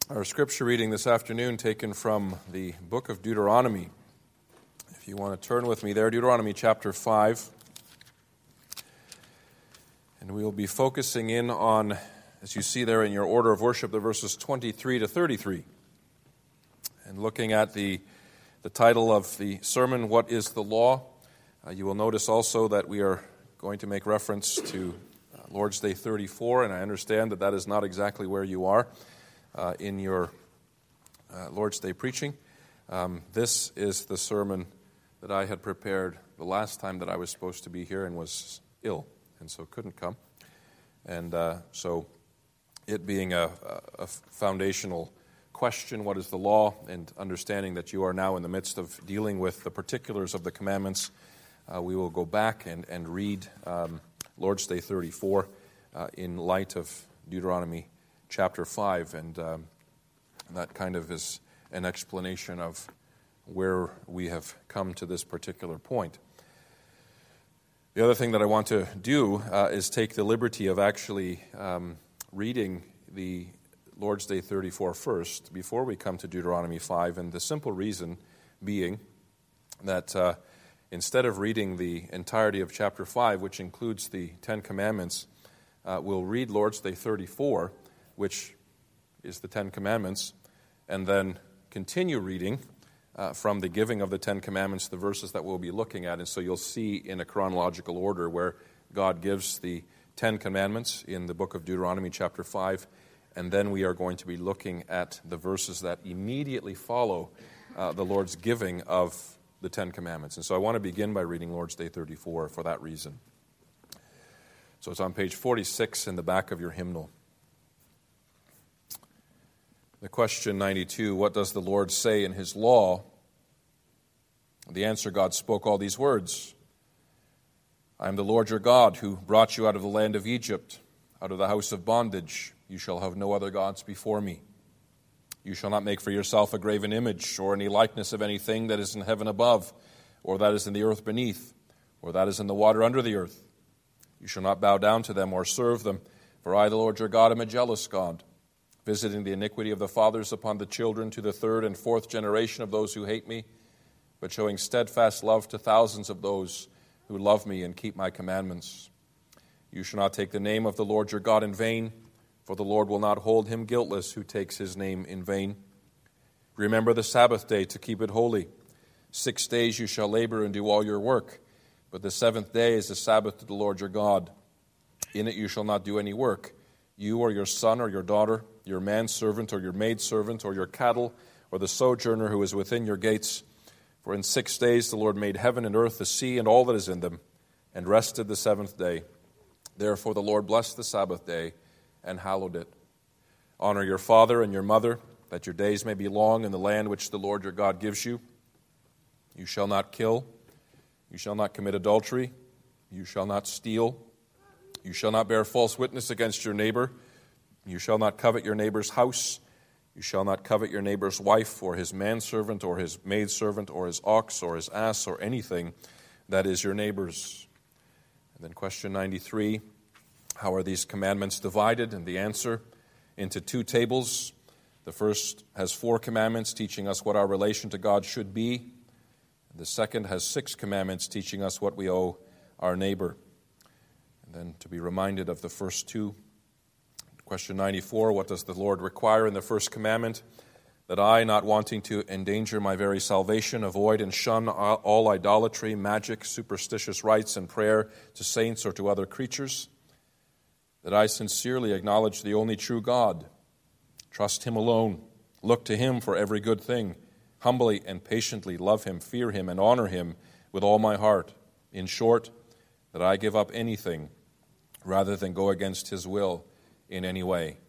Our scripture reading this afternoon taken from the book of Deuteronomy. If you want to turn with me there, Deuteronomy chapter 5. And we will be focusing in on, as you see there in your order of worship, the verses 23 to 33. And looking at the title of the sermon, What is the Law? You will notice also that we are going to make reference to Lord's Day 34, and I understand that that is not exactly where you are in your Lord's Day preaching. This is the sermon that I had prepared the last time that I was supposed to be here and was ill, and so couldn't come. And so it being a foundational question, what is the law, and understanding that you are now in the midst of dealing with the particulars of the commandments, we will go back and read Lord's Day 34 in light of Deuteronomy chapter 5, and that kind of is an explanation of where we have come to this particular point. The other thing that I want to do is take the liberty of actually reading the Lord's Day 34 first before we come to Deuteronomy 5, and the simple reason being that instead of reading the entirety of chapter 5, which includes the Ten Commandments, we'll read Lord's Day 34, which is the Ten Commandments, and then continue reading from the giving of the Ten Commandments, the verses that we'll be looking at. And so you'll see in a chronological order where God gives the Ten Commandments in the book of Deuteronomy chapter 5, and then we are going to be looking at the verses that immediately follow the Lord's giving of the Ten Commandments. And so I want to begin by reading Lord's Day 34 for that reason. So it's on page 46 in the back of your hymnal. The question 92, what does the Lord say in His law? The answer, God spoke all these words. I am the Lord your God who brought you out of the land of Egypt, out of the house of bondage. You shall have no other gods before me. You shall not make for yourself a graven image or any likeness of anything that is in heaven above, or that is in the earth beneath, or that is in the water under the earth. You shall not bow down to them or serve them, for I, the Lord your God, am a jealous God, visiting the iniquity of the fathers upon the children to the third and fourth generation of those who hate me, but showing steadfast love to thousands of those who love me and keep my commandments. You shall not take the name of the Lord your God in vain, for the Lord will not hold him guiltless who takes his name in vain. Remember the Sabbath day to keep it holy. 6 days you shall labor and do all your work, but the seventh day is the Sabbath to the Lord your God. In it you shall not do any work, you or your son or your daughter, your manservant or your maidservant, or your cattle, or the sojourner who is within your gates. For in 6 days the Lord made heaven and earth, the sea, and all that is in them, and rested the seventh day. Therefore the Lord blessed the Sabbath day and hallowed it. Honor your father and your mother, that your days may be long in the land which the Lord your God gives you. You shall not kill. You shall not commit adultery. You shall not steal. You shall not bear false witness against your neighbor. You shall not covet your neighbor's house. You shall not covet your neighbor's wife, or his manservant, or his maidservant, or his ox, or his ass, or anything that is your neighbor's. And then question 93, how are these commandments divided? And the answer, into 2 tables. The first has 4 commandments teaching us what our relation to God should be. The second has 6 commandments teaching us what we owe our neighbor. And then to be reminded of the first 2. Question 94, what does the Lord require in the first commandment? That I, not wanting to endanger my very salvation, avoid and shun all idolatry, magic, superstitious rites, and prayer to saints or to other creatures. That I sincerely acknowledge the only true God, trust Him alone, look to Him for every good thing, humbly and patiently love Him, fear Him, and honor Him with all my heart. In short, that I give up anything rather than go against His will in any way.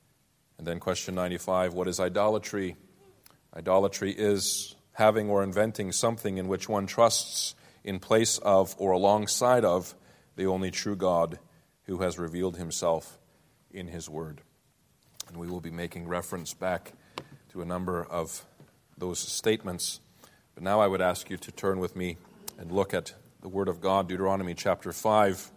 And then question 95, what is idolatry? Idolatry is having or inventing something in which one trusts in place of or alongside of the only true God who has revealed Himself in His Word. And we will be making reference back to a number of those statements. But now I would ask you to turn with me and look at the Word of God, Deuteronomy chapter 5,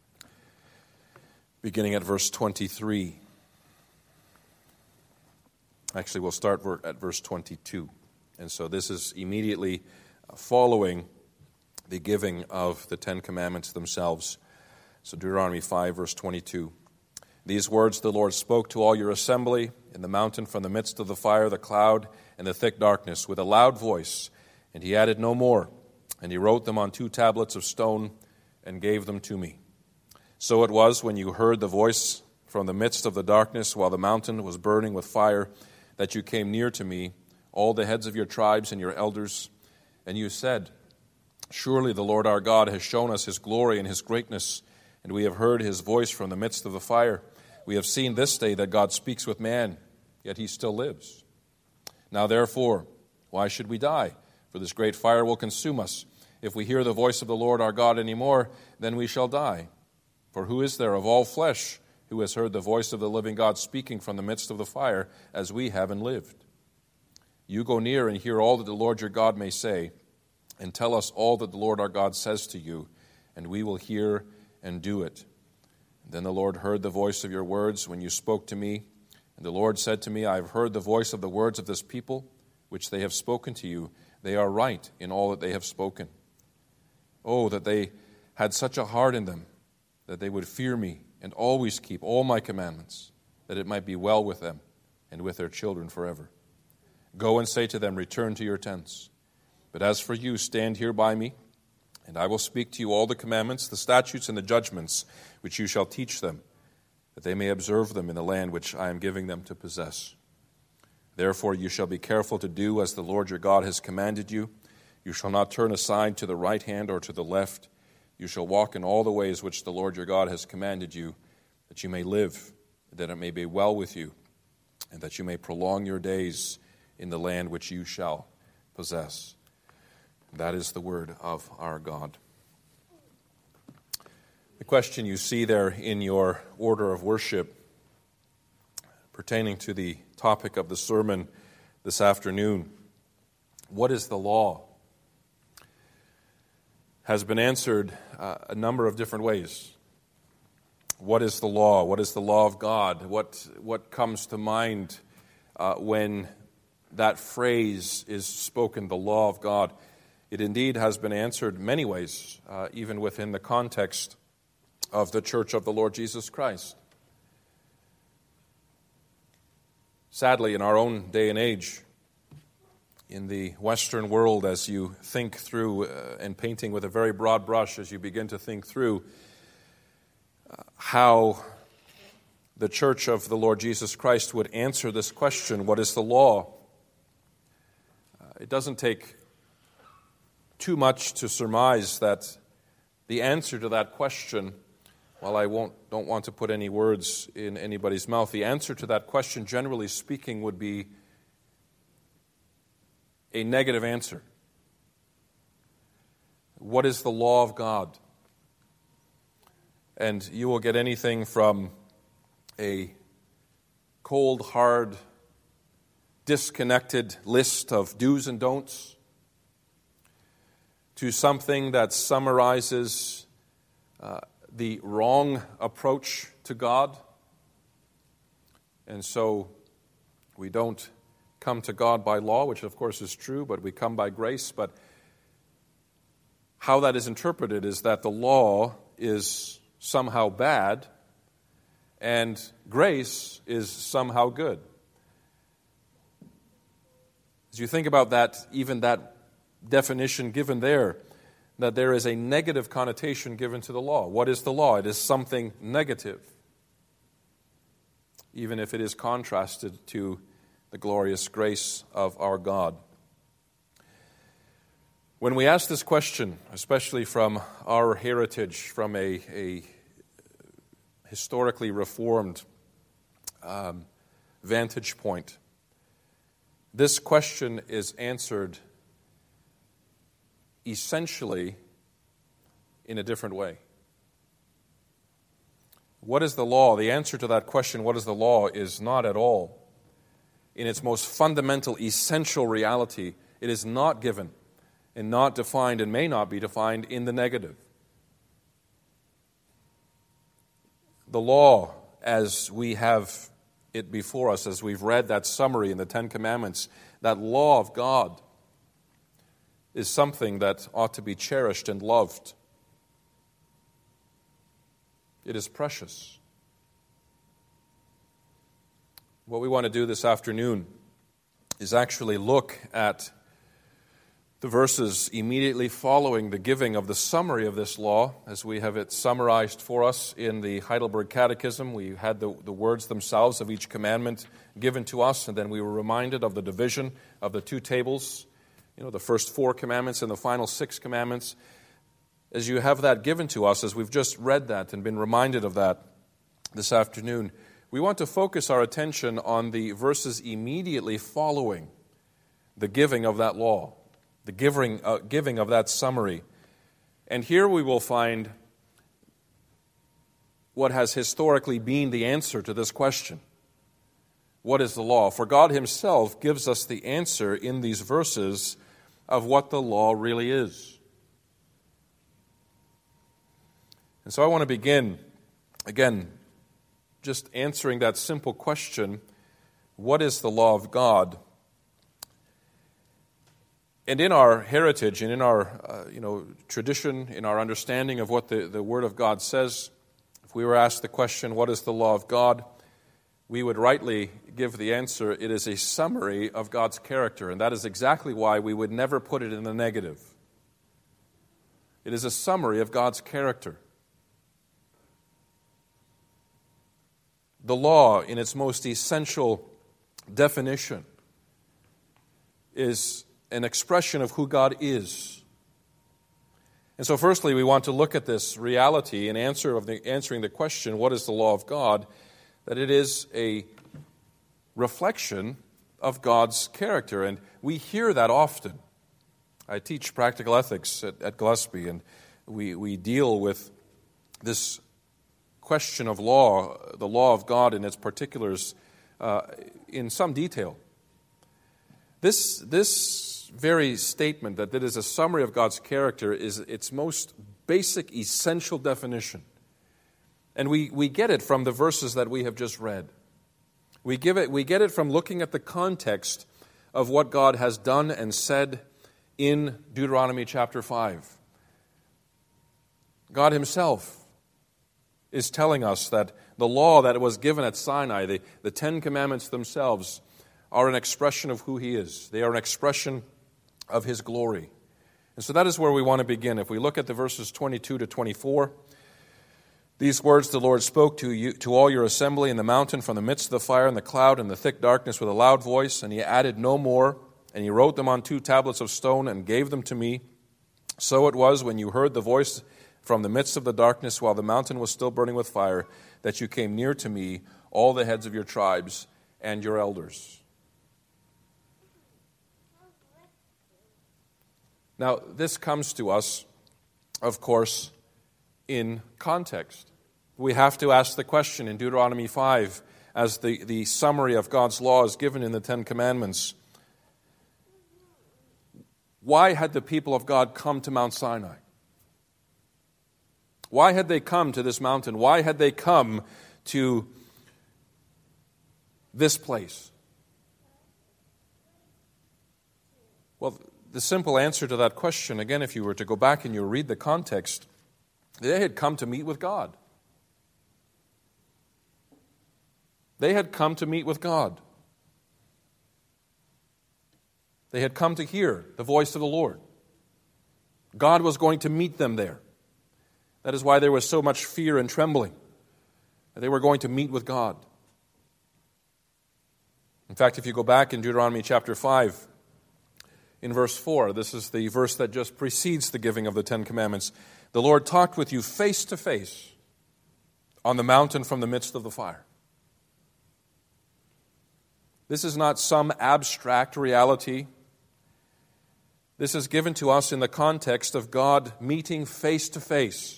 beginning at verse 23. Actually, we'll start at verse 22. And so this is immediately following the giving of the Ten Commandments themselves. So Deuteronomy 5, verse 22. These words the Lord spoke to all your assembly in the mountain from the midst of the fire, the cloud, and the thick darkness with a loud voice. And he added no more. And he wrote them on 2 tablets of stone and gave them to me. So it was when you heard the voice from the midst of the darkness while the mountain was burning with fire that you came near to me, all the heads of your tribes and your elders, and you said, Surely the Lord our God has shown us his glory and his greatness, and we have heard his voice from the midst of the fire. We have seen this day that God speaks with man, yet he still lives. Now therefore, why should we die? For this great fire will consume us. If we hear the voice of the Lord our God any more, then we shall die. For who is there of all flesh who has heard the voice of the living God speaking from the midst of the fire, as we have and lived? You go near and hear all that the Lord your God may say, and tell us all that the Lord our God says to you, and we will hear and do it. And then the Lord heard the voice of your words when you spoke to me. And the Lord said to me, I have heard the voice of the words of this people, which they have spoken to you. They are right in all that they have spoken. Oh, that they had such a heart in them, that they would fear me and always keep all my commandments, that it might be well with them and with their children forever. Go and say to them, return to your tents. But as for you, stand here by me, and I will speak to you all the commandments, the statutes, and the judgments which you shall teach them, that they may observe them in the land which I am giving them to possess. Therefore you shall be careful to do as the Lord your God has commanded you. You shall not turn aside to the right hand or to the left. You shall walk in all the ways which the Lord your God has commanded you, that you may live, that it may be well with you, and that you may prolong your days in the land which you shall possess. That is the word of our God. The question you see there in your order of worship pertaining to the topic of the sermon this afternoon, what is the law, has been answered a number of different ways. What is the law? What is the law of God? What comes to mind when that phrase is spoken, the law of God? It indeed has been answered many ways, even within the context of the Church of the Lord Jesus Christ. Sadly, in our own day and age, in the Western world, as you think through, and painting with a very broad brush, as you begin to think through how the Church of the Lord Jesus Christ would answer this question, what is the law? It doesn't take too much to surmise that the answer to that question, while I don't want to put any words in anybody's mouth, the answer to that question, generally speaking, would be a negative answer. What is the law of God? And you will get anything from a cold, hard, disconnected list of do's and don'ts to something that summarizes the wrong approach to God. And so we don't come to God by law, which of course is true, but we come by grace. But how that is interpreted is that the law is somehow bad and grace is somehow good. As you think about that, even that definition given there, that there is a negative connotation given to the law. What is the law? It is something negative, even if it is contrasted to the glorious grace of our God. When we ask this question, especially from our heritage, from a historically reformed vantage point, this question is answered essentially in a different way. What is the law? The answer to that question, what is the law, is not at all, in its most fundamental, essential reality, it is not given and not defined and may not be defined in the negative. The law, as we have it before us as we've read that summary in the Ten Commandments. That law of God is something that ought to be cherished and loved. It is precious. What we want to do this afternoon is actually look at the verses immediately following the giving of the summary of this law, as we have it summarized for us in the Heidelberg Catechism. We had the words themselves of each commandment given to us, and then we were reminded of the division of the two tables, the first 4 commandments and the final 6 commandments. As you have that given to us, as we've just read that and been reminded of that this afternoon, we want to focus our attention on the verses immediately following the giving of that law, the giving of that summary. And here we will find what has historically been the answer to this question. What is the law? For God Himself gives us the answer in these verses of what the law really is. And so I want to begin, again, just answering that simple question, what is the law of God? And in our heritage and in our tradition, in our understanding of what the Word of God says, if we were asked the question, what is the law of God? We would rightly give the answer, it is a summary of God's character, and that is exactly why we would never put it in the negative. It is a summary of God's character. The law, in its most essential definition, is an expression of who God is. And so firstly, we want to look at this reality in answering the question, what is the law of God? That it is a reflection of God's character. And we hear that often. I teach practical ethics at Gillespie, and we deal with this question of law, the law of God in its particulars, in some detail. This very statement that it is a summary of God's character is its most basic, essential definition. And we get it from the verses that we have just read. We get it from looking at the context of what God has done and said in Deuteronomy chapter 5. God Himself is telling us that the law that was given at Sinai, the 10 Commandments themselves, are an expression of who He is. They are an expression of His glory. And so that is where we want to begin. If we look at the verses 22 to 24, these words the Lord spoke to all your assembly in the mountain from the midst of the fire and the cloud and the thick darkness with a loud voice, and He added no more, and He wrote them on 2 tablets of stone and gave them to me. So it was when you heard the voice from the midst of the darkness while the mountain was still burning with fire, that you came near to me, all the heads of your tribes and your elders. Now, this comes to us, of course, in context. We have to ask the question in Deuteronomy 5, as the summary of God's law is given in the 10 Commandments. Why had the people of God come to Mount Sinai? Why had they come to this mountain? Why had they come to this place? Well, the simple answer to that question, again, if you were to go back and you read the context, they had come to meet with God. They had come to meet with God. They had come to hear the voice of the Lord. God was going to meet them there. That is why there was so much fear and trembling. They were going to meet with God. In fact, if you go back in Deuteronomy chapter 5, in verse 4, this is the verse that just precedes the giving of the 10 Commandments. The Lord talked with you face to face on the mountain from the midst of the fire. This is not some abstract reality. This is given to us in the context of God meeting face to face.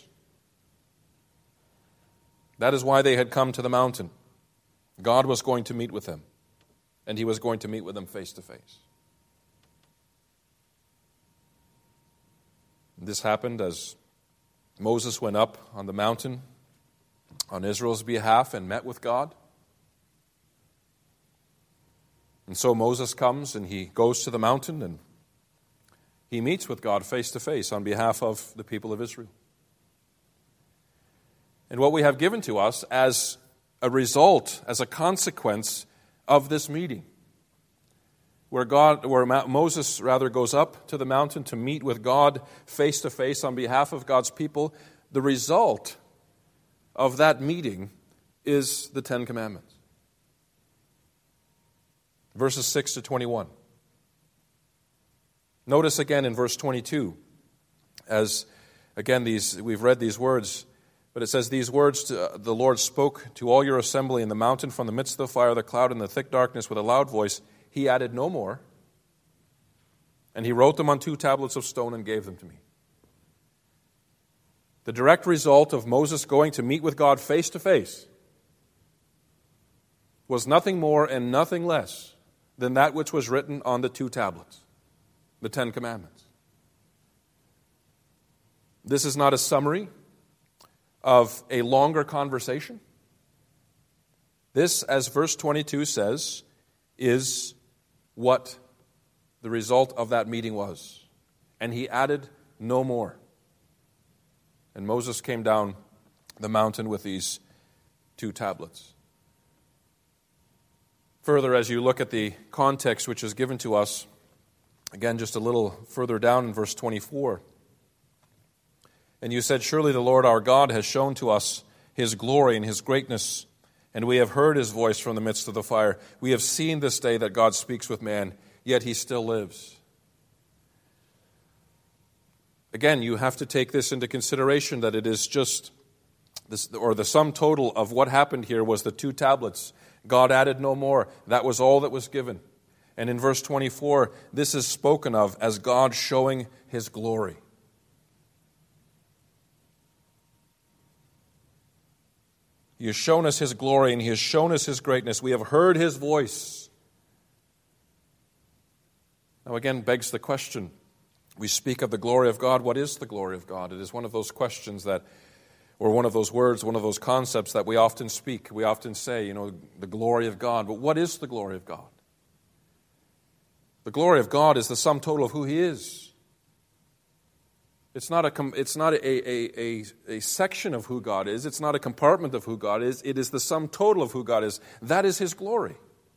That is why they had come to the mountain. God was going to meet with them, and He was going to meet with them face to face. This happened as Moses went up on the mountain on Israel's behalf and met with God. And so Moses comes and he goes to the mountain and he meets with God face to face on behalf of the people of Israel. And what we have given to us as a result, as a consequence of this meeting, where Moses goes up to the mountain to meet with God face to face on behalf of God's people, the result of that meeting is the Ten Commandments. Verses 6 to 21. Notice again in verse 22, as again we've read these words, but it says, "These words the Lord spoke to all your assembly in the mountain from the midst of the fire, the cloud, and the thick darkness with a loud voice. He added no more, and he wrote them on 2 tablets of stone and gave them to me." The direct result of Moses going to meet with God face to face was nothing more and nothing less than that which was written on the 2 tablets, the 10 Commandments. This is not a summary of a longer conversation. This, as verse 22 says, is what the result of that meeting was. And he added no more. And Moses came down the mountain with these 2 tablets. Further, as you look at the context which is given to us, again, just a little further down in verse 24. "And you said, surely the Lord our God has shown to us his glory and his greatness, and we have heard his voice from the midst of the fire. We have seen this day that God speaks with man, yet he still lives." Again, you have to take this into consideration, that it is just this, or the sum total of what happened here was the 2 tablets. God added no more. That was all that was given. And in verse 24, this is spoken of as God showing his glory. He has shown us his glory and he has shown us his greatness. We have heard his voice. Now again begs the question, we speak of the glory of God. What is the glory of God? It is one of those questions that, or one of those words, one of those concepts that we often speak. We often say, the glory of God. But what is the glory of God? The glory of God is the sum total of who he is. It's not a section of who God is. It's not a compartment of who God is. It is the sum total of who God is. That is his glory.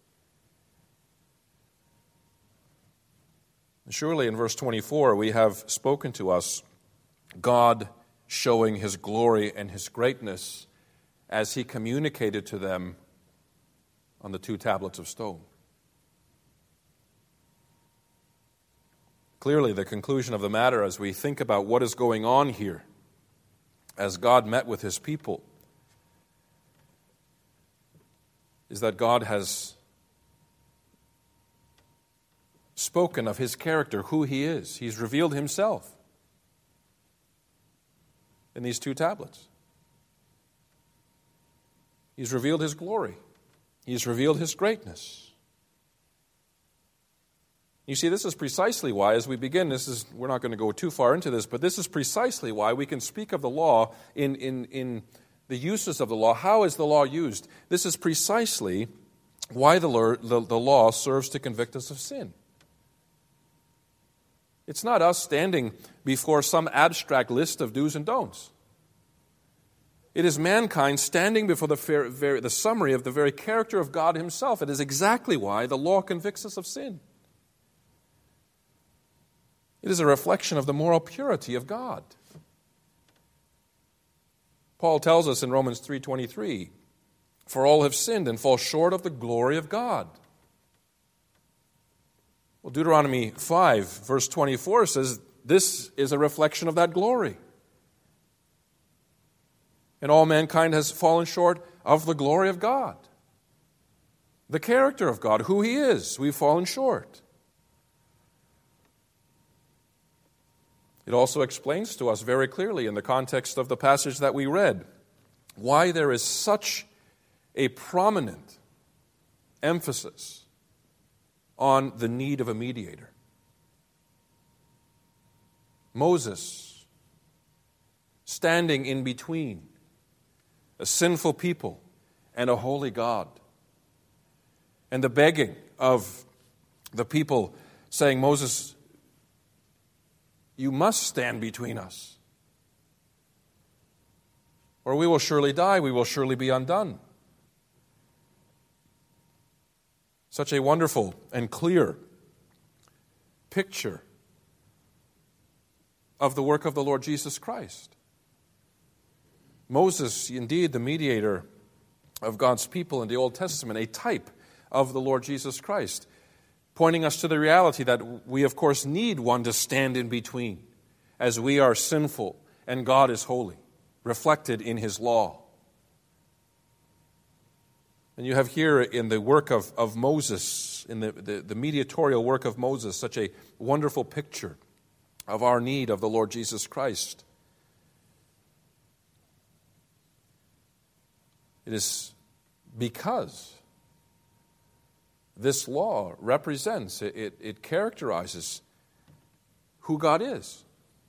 And surely in verse 24 we have spoken to us God showing his glory and his greatness as he communicated to them on the 2 tablets of stone. Clearly, the conclusion of the matter as we think about what is going on here, as God met with his people, is that God has spoken of his character, who he is. He's revealed himself in these 2 tablets. He's revealed his glory. He's revealed his greatness. You see, this is precisely why, as we begin, we're not going to go too far into this, but this is precisely why we can speak of the law in the uses of the law. How is the law used? This is precisely why the law serves to convict us of sin. It's not us standing before some abstract list of do's and don'ts. It is mankind standing before the summary of the very character of God himself. It is exactly why the law convicts us of sin. It is a reflection of the moral purity of God. Paul tells us in Romans 3:23, "For all have sinned and fall short of the glory of God." Well, Deuteronomy 5, verse 24 says this is a reflection of that glory. And all mankind has fallen short of the glory of God. The character of God, who he is, we've fallen short. It also explains to us very clearly in the context of the passage that we read why there is such a prominent emphasis on the need of a mediator. Moses, standing in between a sinful people and a holy God, and the begging of The people saying, Moses, you must stand between us, or we will surely die, we will surely be undone. Such a wonderful and clear picture of the work of the Lord Jesus Christ. Moses, indeed, the mediator of God's people in the Old Testament, a type of the Lord Jesus Christ, pointing us to the reality that we, of course, need one to stand in between, as we are sinful and God is holy, reflected in His law. And you have here in the work of Moses, in the mediatorial work of Moses, such a wonderful picture of our need of the Lord Jesus Christ. It is because this law represents, it characterizes who God is.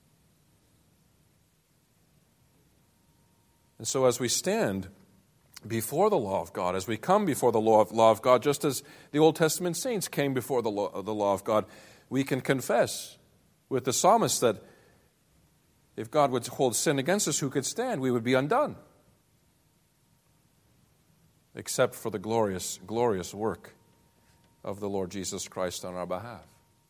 And so as we stand before the law of God, as we come before the law of God, just as the Old Testament saints came before the law of God, we can confess with the psalmist that if God would hold sin against us, who could stand? We would be undone. Except for the glorious, glorious work of the Lord Jesus Christ on our behalf.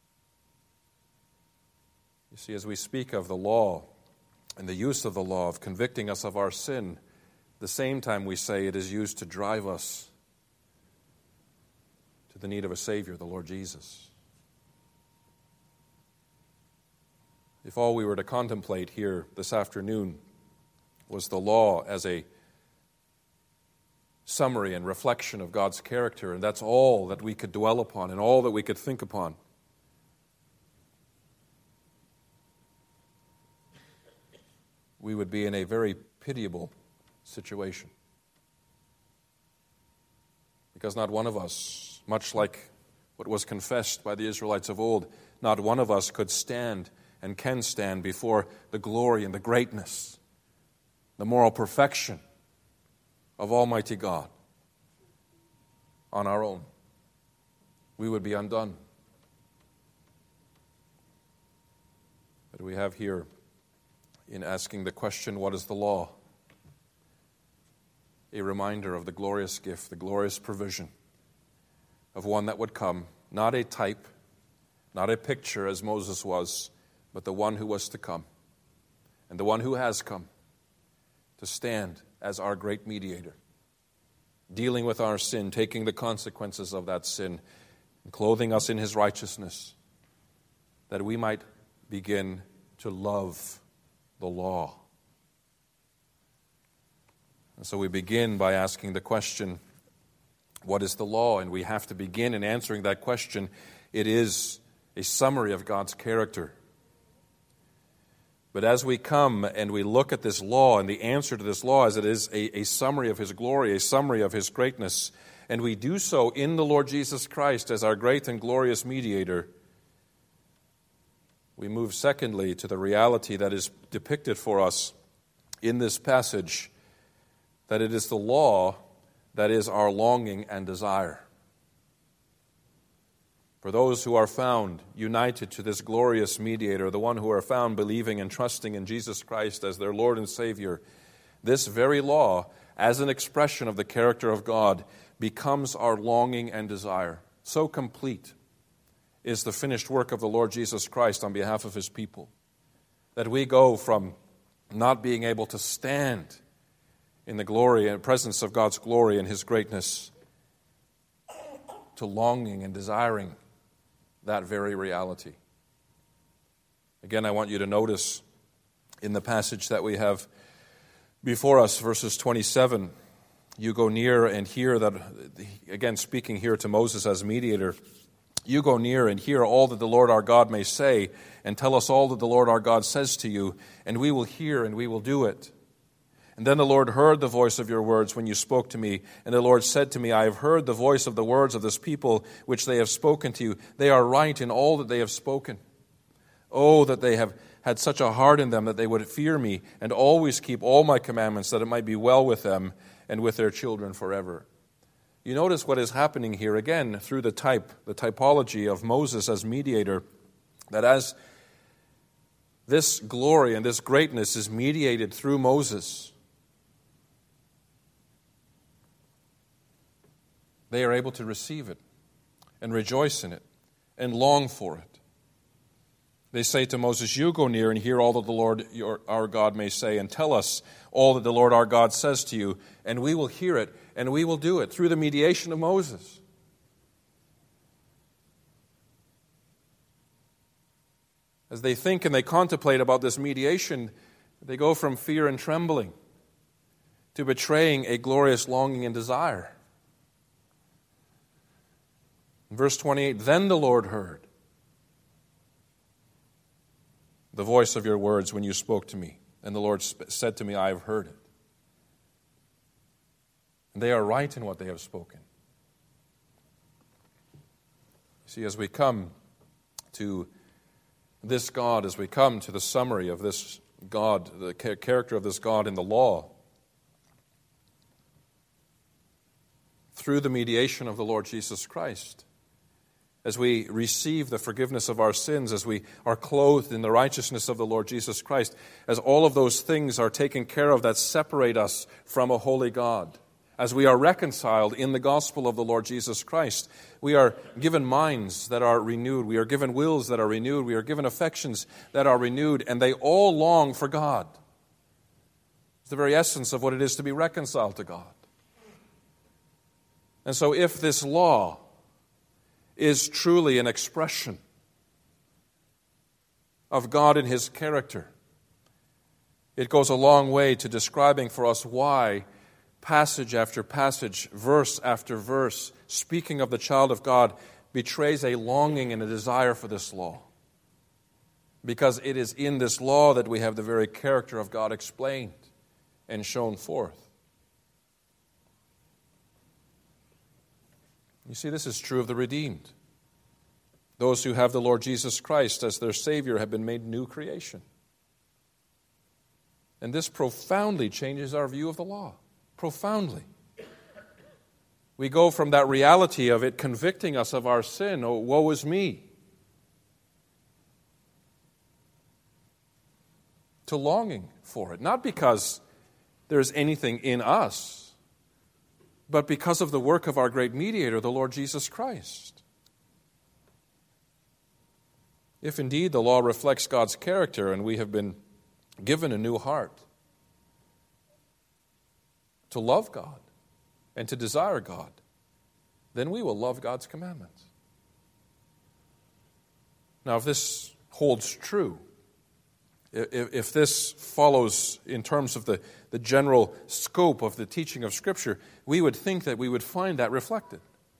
You see, as we speak of the law and the use of the law of convicting us of our sin, the same time we say it is used to drive us to the need of a Savior, the Lord Jesus. If all we were to contemplate here this afternoon was the law as a summary and reflection of God's character, and that's all that we could dwell upon and all that we could think upon, we would be in a very pitiable situation. Because not one of us, much like what was confessed by the Israelites of old, not one of us could stand and can stand before the glory and the greatness, the moral perfection of Almighty God on our own. We would be undone. But we have here, in asking the question, what is the law? A reminder of the glorious gift, the glorious provision of one that would come, not a type, not a picture as Moses was, but the one who was to come, and the one who has come to stand as our great mediator, dealing with our sin, taking the consequences of that sin, and clothing us in His righteousness, that we might begin to love the law. And so we begin by asking the question, what is the law? And we have to begin in answering that question. It is a summary of God's character. But as we come and we look at this law, and the answer to this law is it is a summary of His glory, a summary of His greatness, and we do so in the Lord Jesus Christ as our great and glorious mediator, we move secondly to the reality that is depicted for us in this passage, that it is the law that is our longing and desire. For those who are found united to this glorious mediator, the one who are found believing and trusting in Jesus Christ as their Lord and Savior, this very law, as an expression of the character of God, becomes our longing and desire. So complete is the finished work of the Lord Jesus Christ on behalf of His people, that we go from not being able to stand in the glory and presence of God's glory and His greatness to longing and desiring that very reality. Again, I want you to notice in the passage that we have before us, verses 27, you go near and hear that, again speaking here to Moses as mediator, you go near and hear all that the Lord our God may say, and tell us all that the Lord our God says to you, and we will hear and we will do it. And then the Lord heard the voice of your words when you spoke to me. And the Lord said to me, I have heard the voice of the words of this people which they have spoken to you. They are right in all that they have spoken. Oh, that they have had such a heart in them that they would fear me and always keep all my commandments, that it might be well with them and with their children forever. You notice what is happening here again through the typology of Moses as mediator, that as this glory and this greatness is mediated through Moses, they are able to receive it and rejoice in it and long for it. They say to Moses, "You go near and hear all that the Lord our God may say, and tell us all that the Lord our God says to you, and we will hear it, and we will do it," through the mediation of Moses. As they think and they contemplate about this mediation, they go from fear and trembling to betraying a glorious longing and desire. In verse 28, "Then the Lord heard the voice of your words when you spoke to me. And the Lord said to me, I have heard it." And they are right in what they have spoken. See, as we come to this God, as we come to the summary of this God, the character of this God in the law, through the mediation of the Lord Jesus Christ, as we receive the forgiveness of our sins, as we are clothed in the righteousness of the Lord Jesus Christ, as all of those things are taken care of that separate us from a holy God, as we are reconciled in the gospel of the Lord Jesus Christ, we are given minds that are renewed, we are given wills that are renewed, we are given affections that are renewed, and they all long for God. It's the very essence of what it is to be reconciled to God. And so if this law is truly an expression of God in His character, it goes a long way to describing for us why passage after passage, verse after verse, speaking of the child of God, betrays a longing and a desire for this law. Because it is in this law that we have the very character of God explained and shown forth. You see, this is true of the redeemed. Those who have the Lord Jesus Christ as their Savior have been made new creation. And this profoundly changes our view of the law. Profoundly. We go from that reality of it convicting us of our sin, "Oh, woe is me," to longing for it. Not because there's anything in us, but because of the work of our great mediator, the Lord Jesus Christ. If indeed the law reflects God's character and we have been given a new heart to love God and to desire God, then we will love God's commandments. Now, if this holds true, if this follows in terms of the general scope of the teaching of Scripture, we would think that we would find that reflected.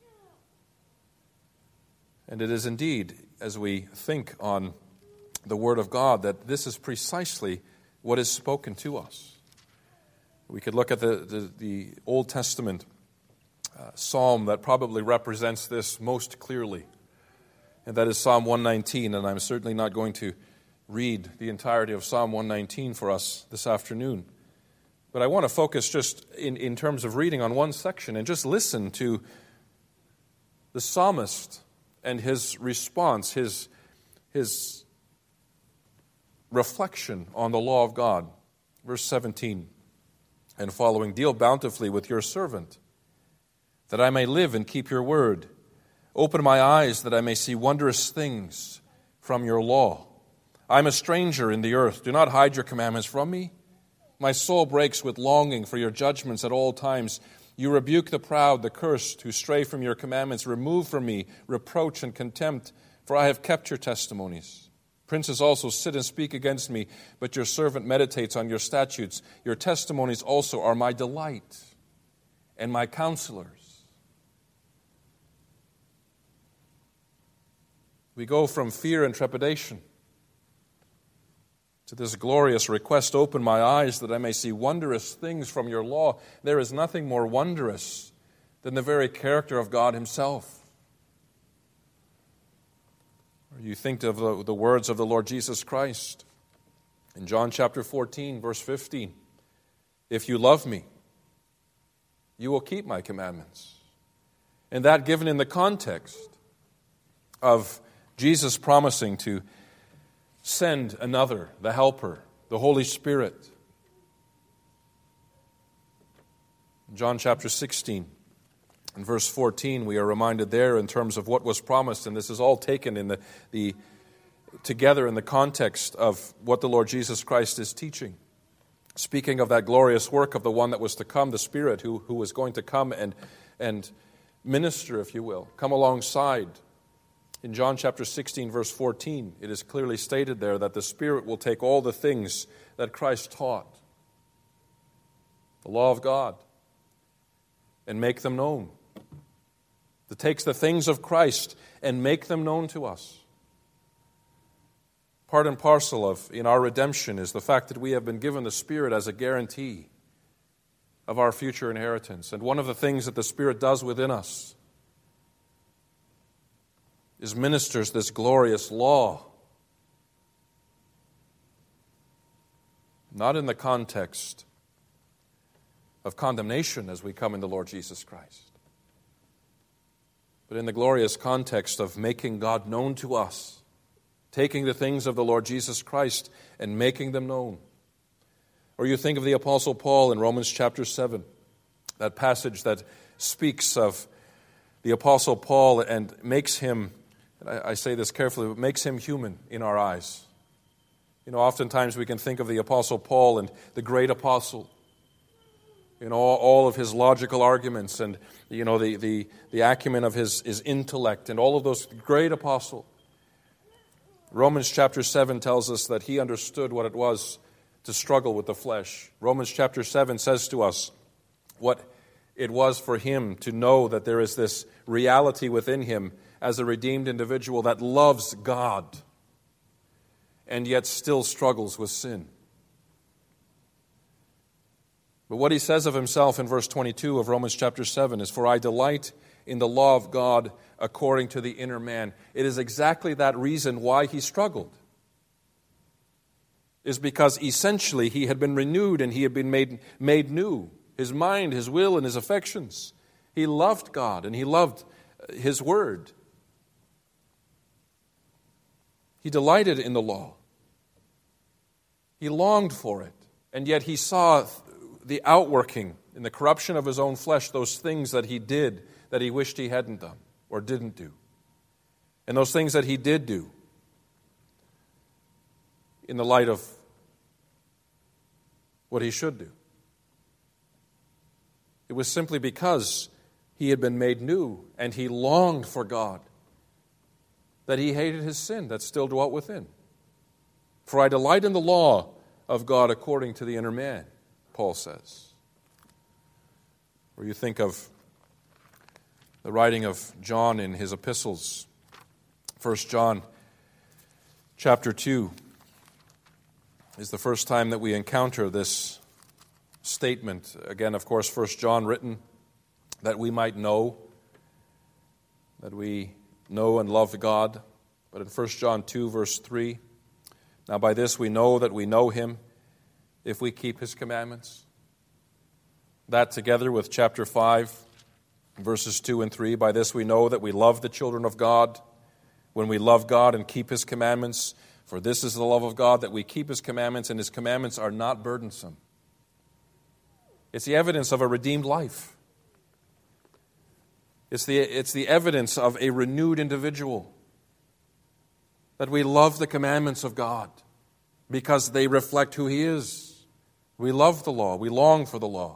And it is indeed, as we think on the Word of God, that this is precisely what is spoken to us. We could look at the Old Testament psalm that probably represents this most clearly, and that is Psalm 119, and I'm certainly not going to read the entirety of Psalm 119 for us this afternoon. But I want to focus just in terms of reading on one section and just listen to the psalmist and his response, his reflection on the law of God. Verse 17 and following, "Deal bountifully with your servant, that I may live and keep your word. Open my eyes that I may see wondrous things from your law. I am a stranger in the earth. Do not hide your commandments from me. My soul breaks with longing for your judgments at all times. You rebuke the proud, the cursed, who stray from your commandments. Remove from me reproach and contempt, for I have kept your testimonies. Princes also sit and speak against me, but your servant meditates on your statutes. Your testimonies also are my delight and my counselors." We go from fear and trepidation to this glorious request, "Open my eyes that I may see wondrous things from your law." There is nothing more wondrous than the very character of God Himself. You think of the words of the Lord Jesus Christ in John chapter 14, verse 15. "If you love me, you will keep my commandments. And that given in the context of Jesus promising to send another, the Helper, the Holy Spirit. In John chapter 16, in verse 14, we are reminded there in terms of what was promised, and this is all taken in together in the context of what the Lord Jesus Christ is teaching. Speaking of that glorious work of the one that was to come, the Spirit who was going to come and minister, if you will, come alongside. In John chapter 16, verse 14, it is clearly stated there that the Spirit will take all the things that Christ taught, the law of God, and make them known. It takes the things of Christ and make them known to us. Part and parcel of in our redemption is the fact that we have been given the Spirit as a guarantee of our future inheritance. And one of the things that the Spirit does within us is ministers this glorious law. Not in the context of condemnation as we come in the Lord Jesus Christ, but in the glorious context of making God known to us, taking the things of the Lord Jesus Christ and making them known. Or you think of the Apostle Paul in Romans chapter 7, that passage that speaks of the Apostle Paul and makes him, and I say this carefully, but makes him human in our eyes. You know, oftentimes we can think of the Apostle Paul and the great apostle, you know, all of his logical arguments and, you know, the acumen of his intellect and all of those great apostle. Romans chapter 7 tells us that he understood what it was to struggle with the flesh. Romans chapter 7 says to us what it was for him to know that there is this reality within him as a redeemed individual that loves God and yet still struggles with sin. But what he says of himself in verse 22 of Romans chapter 7 is, "For I delight in the law of God according to the inner man." It is exactly that reason why he struggled. Is because essentially he had been renewed and he had been made new. His mind, his will, and his affections. He loved God and he loved His Word. He delighted in the law. He longed for it. And yet he saw the outworking in the corruption of his own flesh, those things that he did that he wished he hadn't done or didn't do. And those things that he did do in the light of what he should do. It was simply because he had been made new and he longed for God that he hated his sin that still dwelt within. "For I delight in the law of God according to the inner man," Paul says. Or you think of the writing of John in his epistles. 1 John chapter 2 is the first time that we encounter this statement. Again, of course, 1 John written that we might know, that we know and love God. But in 1 John 2, verse 3, "Now by this we know that we know Him, if we keep His commandments." That together with chapter 5, verses 2 and 3, "By this we know that we love the children of God, when we love God and keep His commandments. For this is the love of God, that we keep His commandments, and His commandments are not burdensome." It's the evidence of a redeemed life. It's the evidence of a renewed individual, that we love the commandments of God because they reflect who He is. We love the law. We long for the law.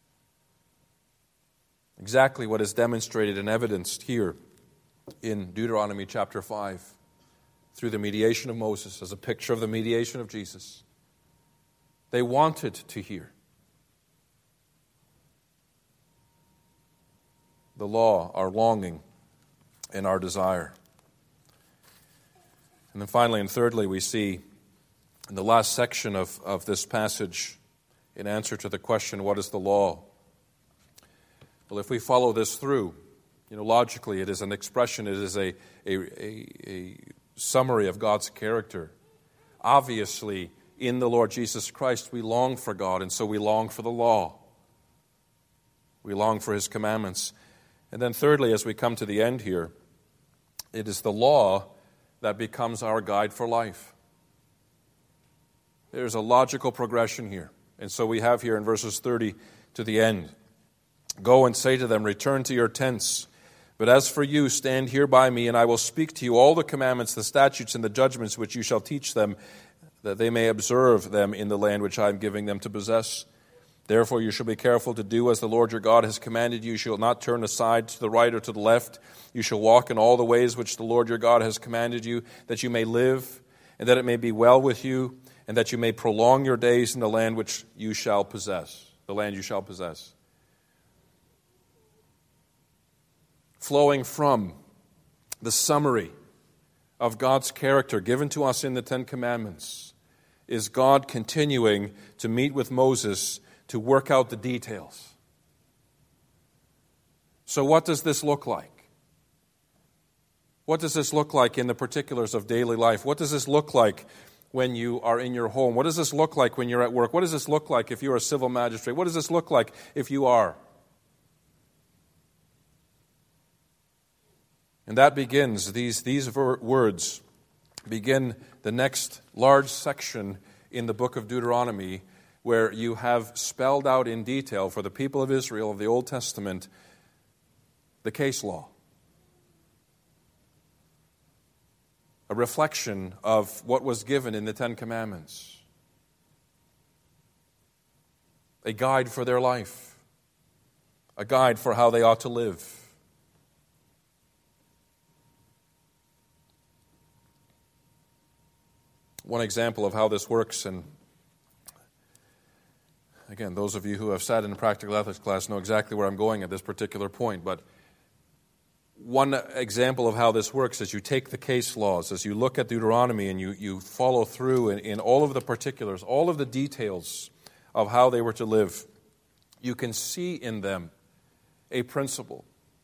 Exactly what is demonstrated and evidenced here in Deuteronomy chapter 5 through the mediation of Moses as a picture of the mediation of Jesus. They wanted to hear the law, our longing, and our desire. And then finally and thirdly, we see in the last section of this passage, in answer to the question, what is the law? Well, if we follow this through, logically it is an expression, it is a summary of God's character. Obviously, in the Lord Jesus Christ, we long for God, and so we long for the law. We long for His commandments. And then thirdly, as we come to the end here, it is the law that becomes our guide for life. There's a logical progression here. And so we have here in verses 30 to the end, "Go and say to them, return to your tents. But as for you, stand here by me, and I will speak to you all the commandments, the statutes, and the judgments which you shall teach them, that they may observe them in the land which I am giving them to possess. Therefore you shall be careful to do as the Lord your God has commanded you. You shall not turn aside to the right or to the left. You shall walk in all the ways which the Lord your God has commanded you, that you may live, and that it may be well with you, and that you may prolong your days in the land which you shall possess." The land you shall possess. Flowing from the summary of God's character given to us in the Ten Commandments is God continuing to meet with Moses to work out the details. So what does this look like? What does this look like in the particulars of daily life? What does this look like when you are in your home? What does this look like when you're at work? What does this look like if you're a civil magistrate? What does this look like if you are? And that begins, these words begin the next large section in the book of Deuteronomy, where you have spelled out in detail for the people of Israel of the Old Testament the case law. A reflection of what was given in the Ten Commandments. A guide for their life. A guide for how they ought to live. One example of how this works, and again, those of you who have sat in a practical ethics class know exactly where I'm going at this particular point, but one example of how this works is you take the case laws, as you look at Deuteronomy and you follow through in all of the particulars, all of the details of how they were to live, you can see in them a principle.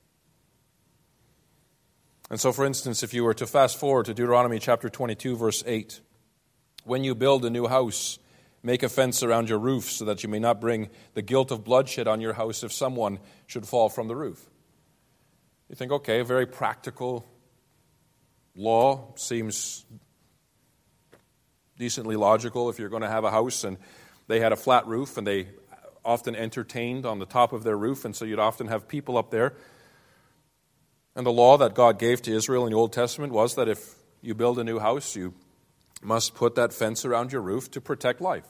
And so, for instance, if you were to fast forward to Deuteronomy chapter 22, verse 8, "When you build a new house, make a fence around your roof so that you may not bring the guilt of bloodshed on your house if someone should fall from the roof." You think, okay, a very practical law, seems decently logical if you're going to have a house and they had a flat roof and they often entertained on the top of their roof, and so you'd often have people up there. And the law that God gave to Israel in the Old Testament was that if you build a new house, you must put that fence around your roof to protect life,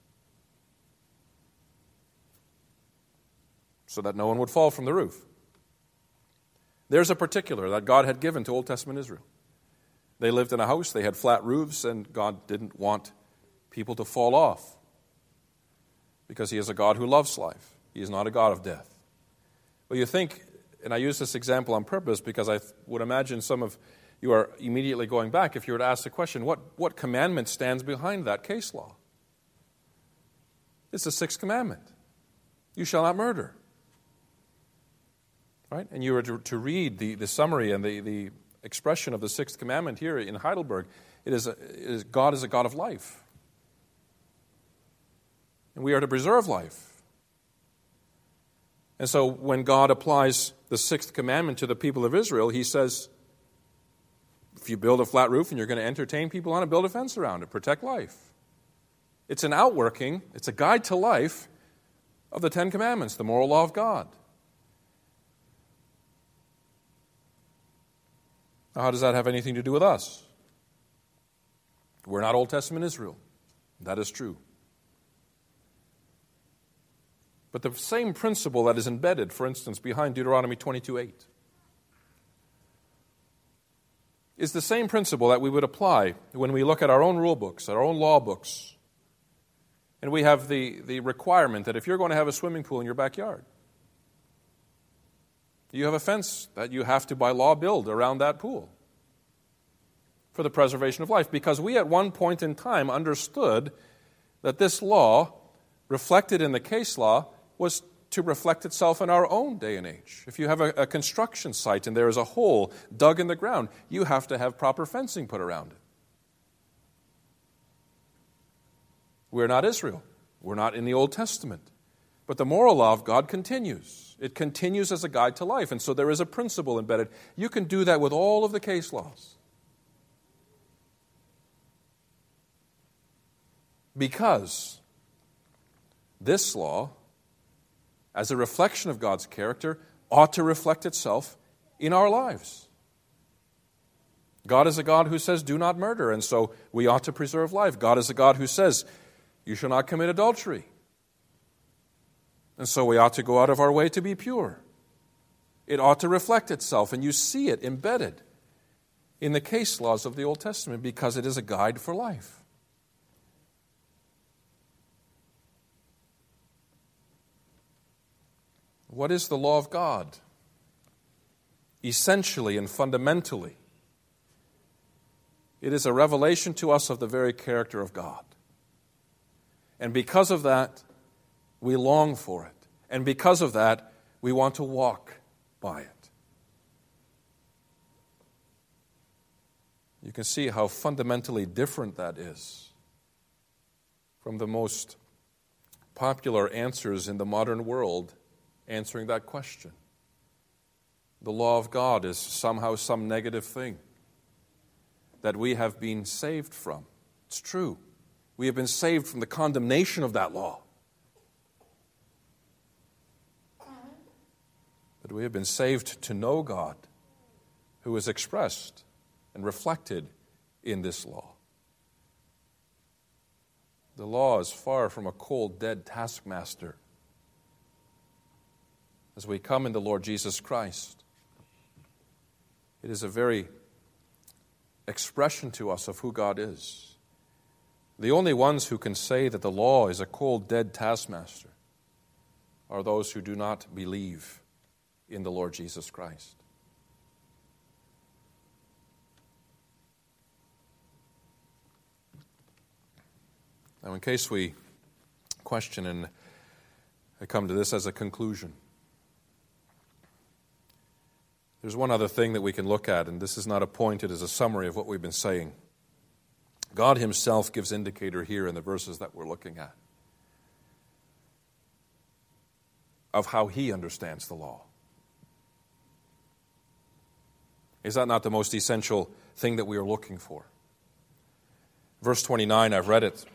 so that no one would fall from the roof. There's a particular that God had given to Old Testament Israel. They lived in a house, they had flat roofs, and God didn't want people to fall off, because He is a God who loves life. He is not a God of death. Well, you think, and I use this example on purpose because I would imagine some of you are immediately going back if you were to ask the question, what commandment stands behind that case law? It's the sixth commandment. You shall not murder. Right? And you were to read the summary and the expression of the sixth commandment here in Heidelberg. God is a God of life. And we are to preserve life. And so when God applies the sixth commandment to the people of Israel, He says, if you build a flat roof and you're going to entertain people on it, build a fence around it, protect life. It's an outworking, it's a guide to life of the Ten Commandments, the moral law of God. Now, how does that have anything to do with us? We're not Old Testament Israel. That is true. But the same principle that is embedded, for instance, behind Deuteronomy 22:8 is the same principle that we would apply when we look at our own rule books, our own law books, and we have the requirement that if you're going to have a swimming pool in your backyard, you have a fence that you have to, by law, build around that pool for the preservation of life. Because we at one point in time understood that this law, reflected in the case law, was to reflect itself in our own day and age. If you have a construction site and there is a hole dug in the ground, you have to have proper fencing put around it. We're not Israel. We're not in the Old Testament. But the moral law of God continues. It continues as a guide to life. And so there is a principle embedded. You can do that with all of the case laws. Because this law, as a reflection of God's character, ought to reflect itself in our lives. God is a God who says, do not murder, and so we ought to preserve life. God is a God who says, you shall not commit adultery. And so we ought to go out of our way to be pure. It ought to reflect itself, and you see it embedded in the case laws of the Old Testament because it is a guide for life. What is the law of God? Essentially and fundamentally, it is a revelation to us of the very character of God. And because of that, we long for it. And because of that, we want to walk by it. You can see how fundamentally different that is from the most popular answers in the modern world answering that question. The law of God is somehow some negative thing that we have been saved from. It's true. We have been saved from the condemnation of that law. But we have been saved to know God, who is expressed and reflected in this law. The law is far from a cold, dead taskmaster. As we come in the Lord Jesus Christ, it is a very expression to us of who God is. The only ones who can say that the law is a cold, dead taskmaster are those who do not believe in the Lord Jesus Christ. Now, in case we question and come to this as a conclusion, there's one other thing that we can look at, and this is not a point, it is a summary of what we've been saying. God himself gives indicator here in the verses that we're looking at of how he understands the law. Is that not the most essential thing that we are looking for? Verse 29, I've read it.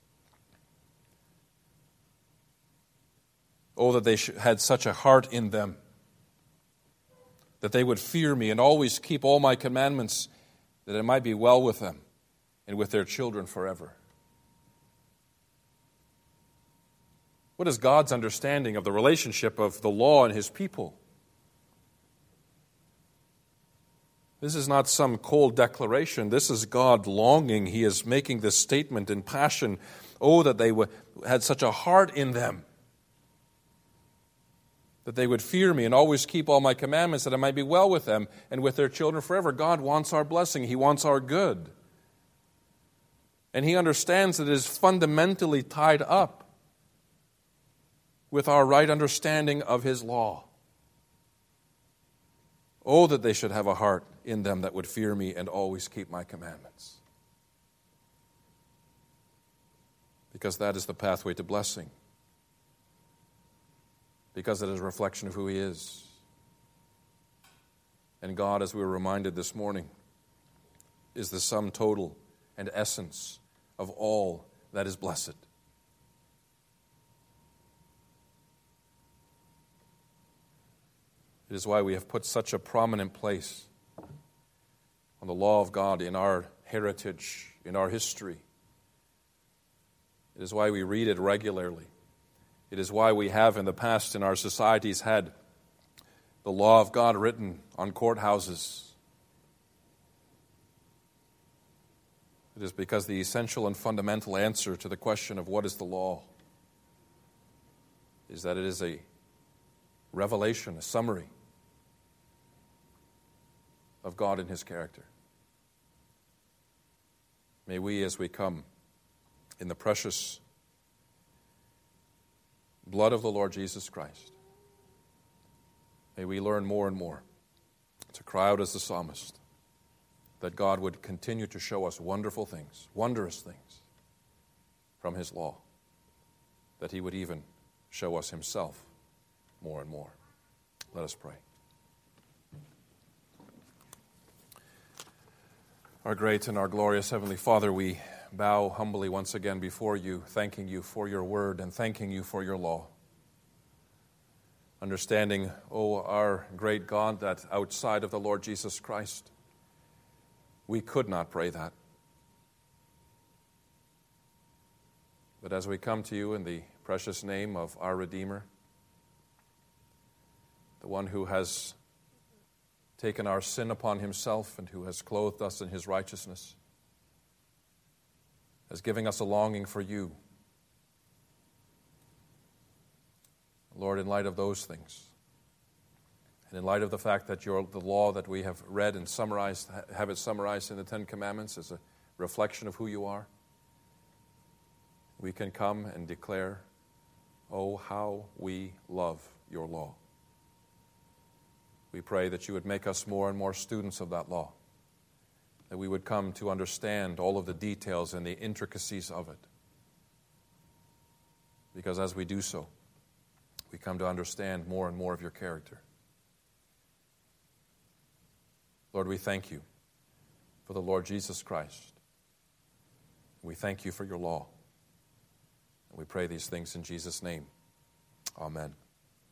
Oh, that they had such a heart in them, that they would fear me and always keep all my commandments, that it might be well with them and with their children forever. What is God's understanding of the relationship of the law and his people? This is not some cold declaration. This is God longing. He is making this statement in passion. Oh, that they had such a heart in them, that they would fear me and always keep all my commandments, that it might be well with them and with their children forever. God wants our blessing. He wants our good. And he understands that it is fundamentally tied up with our right understanding of his law. Oh, that they should have a heart in them that would fear me and always keep my commandments. Because that is the pathway to blessing. Because it is a reflection of who he is. And God, as we were reminded this morning, is the sum total and essence of all that is blessed. It is why we have put such a prominent place on the law of God in our heritage, in our history. It is why we read it regularly. It is why we have in the past in our societies had the law of God written on courthouses. It is because the essential and fundamental answer to the question of what is the law is that it is a revelation, a summary of God and his character. May we, as we come in the precious blood of the Lord Jesus Christ, may we learn more and more to cry out as the psalmist that God would continue to show us wonderful things, wondrous things from his law, that he would even show us himself more and more. Let us pray. Our great and our glorious Heavenly Father, we bow humbly once again before you, thanking you for your word and thanking you for your law. Understanding, our great God, that outside of the Lord Jesus Christ, we could not pray that. But as we come to you in the precious name of our Redeemer, the one who has taken our sin upon himself and who has clothed us in his righteousness, as giving us a longing for you. Lord, in light of those things, and in light of the fact that the law that we have read and summarized, have it summarized in the Ten Commandments as a reflection of who you are, we can come and declare, oh, how we love your law. We pray that you would make us more and more students of that law, that we would come to understand all of the details and the intricacies of it. Because as we do so, we come to understand more and more of your character. Lord, we thank you for the Lord Jesus Christ. We thank you for your law. And we pray these things in Jesus' name. Amen.